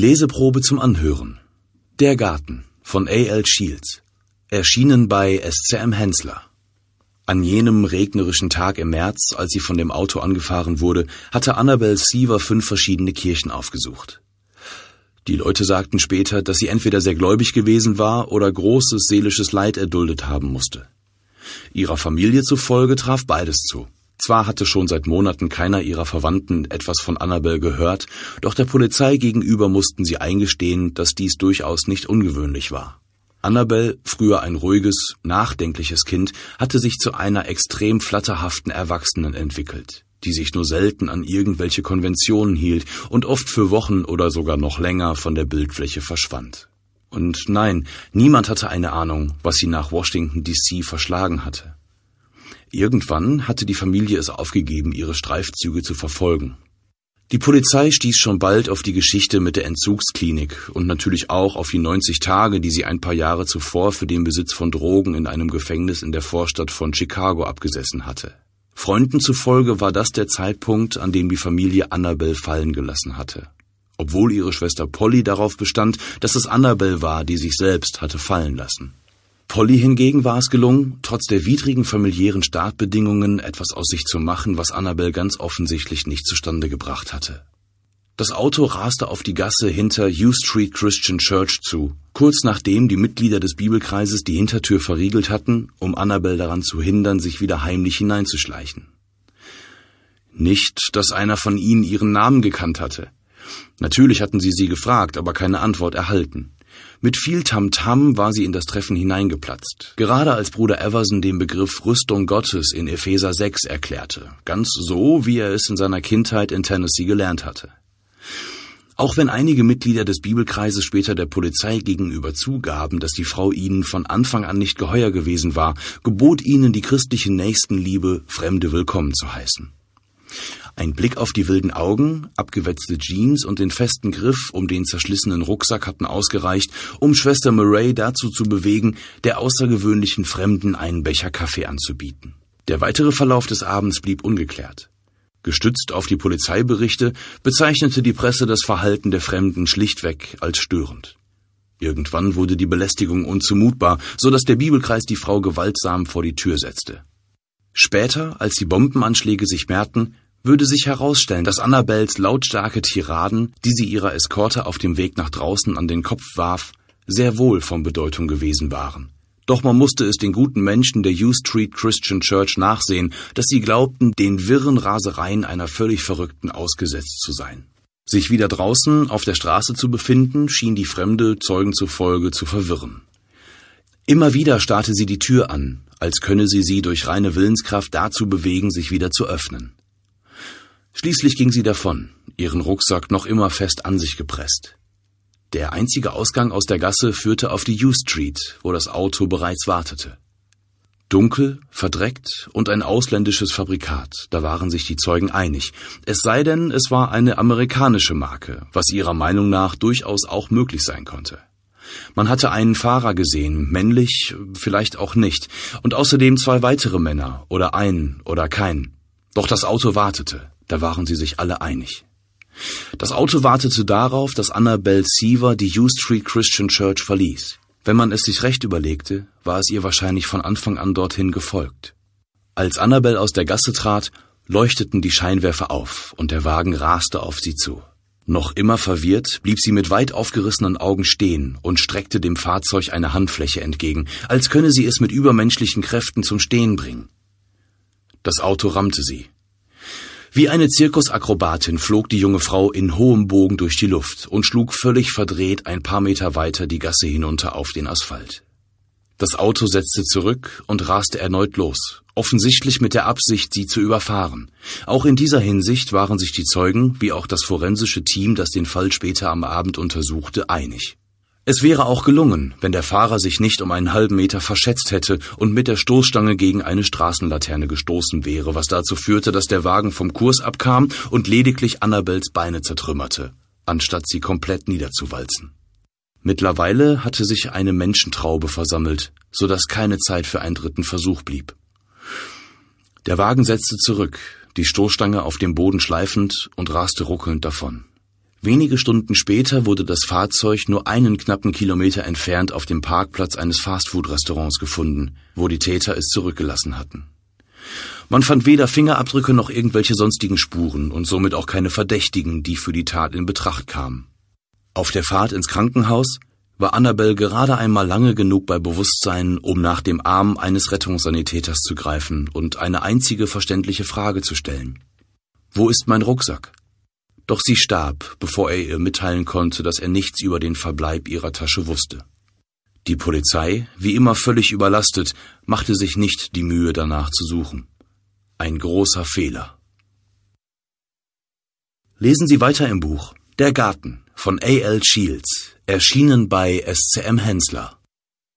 Leseprobe zum Anhören. Der Garten von A.L. Shields. Erschienen bei SCM Hensler. An jenem regnerischen Tag im März, als sie von dem Auto angefahren wurde, hatte Annabelle Seaver 5 verschiedene Kirchen aufgesucht. Die Leute sagten später, dass sie entweder sehr gläubig gewesen war oder großes seelisches Leid erduldet haben musste. Ihrer Familie zufolge traf beides zu. Zwar hatte schon seit Monaten keiner ihrer Verwandten etwas von Annabelle gehört, doch der Polizei gegenüber mussten sie eingestehen, dass dies durchaus nicht ungewöhnlich war. Annabelle, früher ein ruhiges, nachdenkliches Kind, hatte sich zu einer extrem flatterhaften Erwachsenen entwickelt, die sich nur selten an irgendwelche Konventionen hielt und oft für Wochen oder sogar noch länger von der Bildfläche verschwand. Und nein, niemand hatte eine Ahnung, was sie nach Washington D.C. verschlagen hatte. Irgendwann hatte die Familie es aufgegeben, ihre Streifzüge zu verfolgen. Die Polizei stieß schon bald auf die Geschichte mit der Entzugsklinik und natürlich auch auf die 90 Tage, die sie ein paar Jahre zuvor für den Besitz von Drogen in einem Gefängnis in der Vorstadt von Chicago abgesessen hatte. Freunden zufolge war das der Zeitpunkt, an dem die Familie Annabelle fallen gelassen hatte. Obwohl ihre Schwester Polly darauf bestand, dass es Annabelle war, die sich selbst hatte fallen lassen. Polly hingegen war es gelungen, trotz der widrigen familiären Startbedingungen etwas aus sich zu machen, was Annabelle ganz offensichtlich nicht zustande gebracht hatte. Das Auto raste auf die Gasse hinter U Street Christian Church zu, kurz nachdem die Mitglieder des Bibelkreises die Hintertür verriegelt hatten, um Annabelle daran zu hindern, sich wieder heimlich hineinzuschleichen. Nicht, dass einer von ihnen ihren Namen gekannt hatte. Natürlich hatten sie gefragt, aber keine Antwort erhalten. Mit viel Tamtam war sie in das Treffen hineingeplatzt, gerade als Bruder Everson den Begriff Rüstung Gottes in Epheser 6 erklärte, ganz so, wie er es in seiner Kindheit in Tennessee gelernt hatte. Auch wenn einige Mitglieder des Bibelkreises später der Polizei gegenüber zugaben, dass die Frau ihnen von Anfang an nicht geheuer gewesen war, gebot ihnen die christliche Nächstenliebe, Fremde willkommen zu heißen. Ein Blick auf die wilden Augen, abgewetzte Jeans und den festen Griff um den zerschlissenen Rucksack hatten ausgereicht, um Schwester Murray dazu zu bewegen, der außergewöhnlichen Fremden einen Becher Kaffee anzubieten. Der weitere Verlauf des Abends blieb ungeklärt. Gestützt auf die Polizeiberichte bezeichnete die Presse das Verhalten der Fremden schlichtweg als störend. Irgendwann wurde die Belästigung unzumutbar, so dass der Bibelkreis die Frau gewaltsam vor die Tür setzte. Später, als die Bombenanschläge sich mehrten, würde sich herausstellen, dass Annabelles lautstarke Tiraden, die sie ihrer Eskorte auf dem Weg nach draußen an den Kopf warf, sehr wohl von Bedeutung gewesen waren. Doch man musste es den guten Menschen der U Street Christian Church nachsehen, dass sie glaubten, den wirren Rasereien einer völlig Verrückten ausgesetzt zu sein. Sich wieder draußen auf der Straße zu befinden, schien die Fremde Zeugen zufolge zu verwirren. Immer wieder starrte sie die Tür an, als könne sie durch reine Willenskraft dazu bewegen, sich wieder zu öffnen. Schließlich ging sie davon, ihren Rucksack noch immer fest an sich gepresst. Der einzige Ausgang aus der Gasse führte auf die U Street, wo das Auto bereits wartete. Dunkel, verdreckt und ein ausländisches Fabrikat, da waren sich die Zeugen einig. Es sei denn, es war eine amerikanische Marke, was ihrer Meinung nach durchaus auch möglich sein konnte. Man hatte einen Fahrer gesehen, männlich, vielleicht auch nicht, und außerdem 2 weitere Männer, oder einen oder keinen. Doch das Auto wartete. Da waren sie sich alle einig. Das Auto wartete darauf, dass Annabelle Seaver die U Street Christian Church verließ. Wenn man es sich recht überlegte, war es ihr wahrscheinlich von Anfang an dorthin gefolgt. Als Annabelle aus der Gasse trat, leuchteten die Scheinwerfer auf und der Wagen raste auf sie zu. Noch immer verwirrt blieb sie mit weit aufgerissenen Augen stehen und streckte dem Fahrzeug eine Handfläche entgegen, als könne sie es mit übermenschlichen Kräften zum Stehen bringen. Das Auto rammte sie. Wie eine Zirkusakrobatin flog die junge Frau in hohem Bogen durch die Luft und schlug völlig verdreht ein paar Meter weiter die Gasse hinunter auf den Asphalt. Das Auto setzte zurück und raste erneut los, offensichtlich mit der Absicht, sie zu überfahren. Auch in dieser Hinsicht waren sich die Zeugen, wie auch das forensische Team, das den Fall später am Abend untersuchte, einig. Es wäre auch gelungen, wenn der Fahrer sich nicht um einen halben Meter verschätzt hätte und mit der Stoßstange gegen eine Straßenlaterne gestoßen wäre, was dazu führte, dass der Wagen vom Kurs abkam und lediglich Annabelles Beine zertrümmerte, anstatt sie komplett niederzuwalzen. Mittlerweile hatte sich eine Menschentraube versammelt, so dass keine Zeit für einen dritten Versuch blieb. Der Wagen setzte zurück, die Stoßstange auf dem Boden schleifend und raste ruckelnd davon. Wenige Stunden später wurde das Fahrzeug nur einen knappen Kilometer entfernt auf dem Parkplatz eines Fastfood-Restaurants gefunden, wo die Täter es zurückgelassen hatten. Man fand weder Fingerabdrücke noch irgendwelche sonstigen Spuren und somit auch keine Verdächtigen, die für die Tat in Betracht kamen. Auf der Fahrt ins Krankenhaus war Annabel gerade einmal lange genug bei Bewusstsein, um nach dem Arm eines Rettungssanitäters zu greifen und eine einzige verständliche Frage zu stellen: Wo ist mein Rucksack? Doch sie starb, bevor er ihr mitteilen konnte, dass er nichts über den Verbleib ihrer Tasche wusste. Die Polizei, wie immer völlig überlastet, machte sich nicht die Mühe, danach zu suchen. Ein großer Fehler. Lesen Sie weiter im Buch Der Garten von A.L. Shields, erschienen bei SCM Hensler.